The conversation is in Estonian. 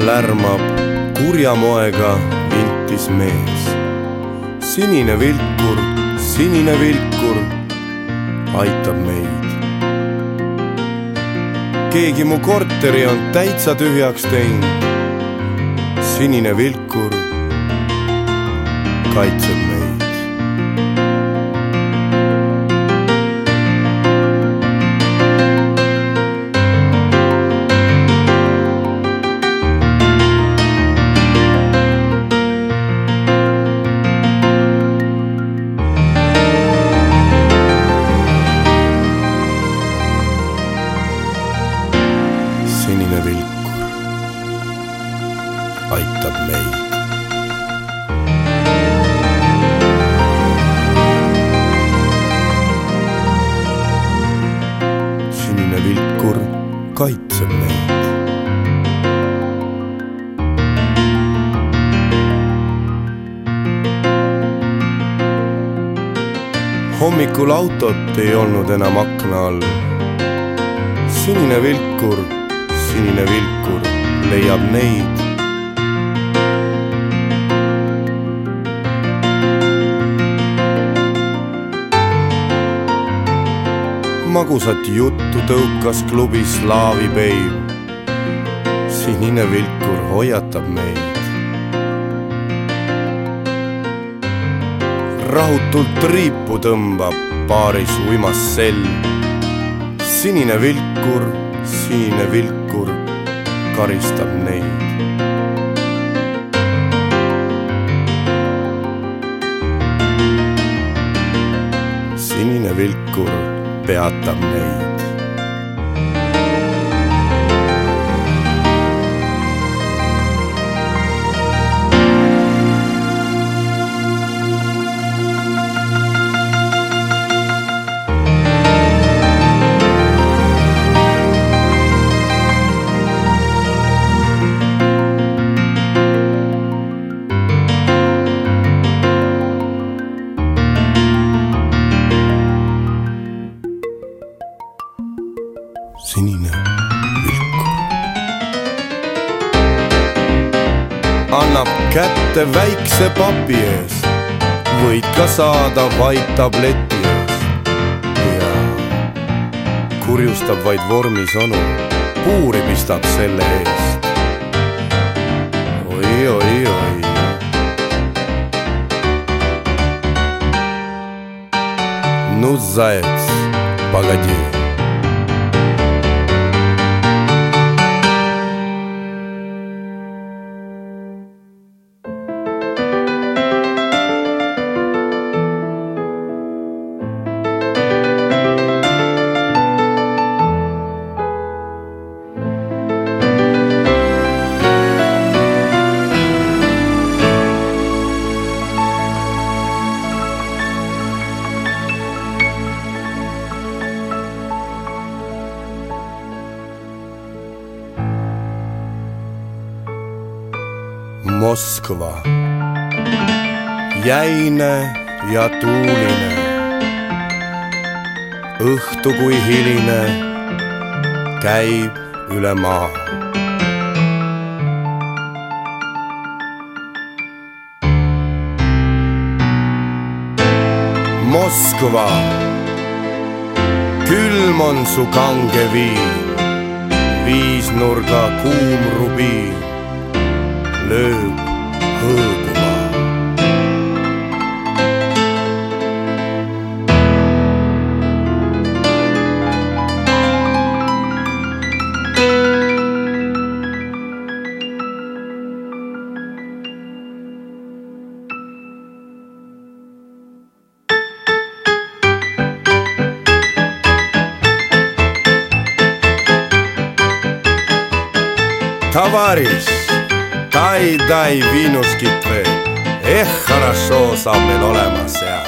lärmab kurja moega vintis mees. Sinine vilkur aitab meid. Keegi mu korteri on täitsa tühjaks teinud. Sinine vilkur kaitseb meid. Sinine vilkur aitab meid. Sinine vilkur kaitseb meid. Hommikul autot ei olnud enam akna all. Sinine vilkur leiab neid. Magusat juttu tõukas klubis slaavi peiv. Sinine vilkur hoiatab meid. Rahutult riipu tõmbab paaris uimas sell. Sinine vilkur karistab neid. Sinine vilkur peatab neid. Sinine vilkur annab kätte väikse papi ees. Võid ka saada vaid tableti ees. Ja kurjustab vaid vormisonu. Puuri pistab selle eest. Oi. Ну, заяц, погоди. Moskva, jäine ja tuuline, õhtu kui hiline, käib üle maa. Moskva, külm on su kange viin, viisnurga kuum rubiin lööb hõõguma. Tavaris, дай винушкit veel. Хорошо saab meil olema seal.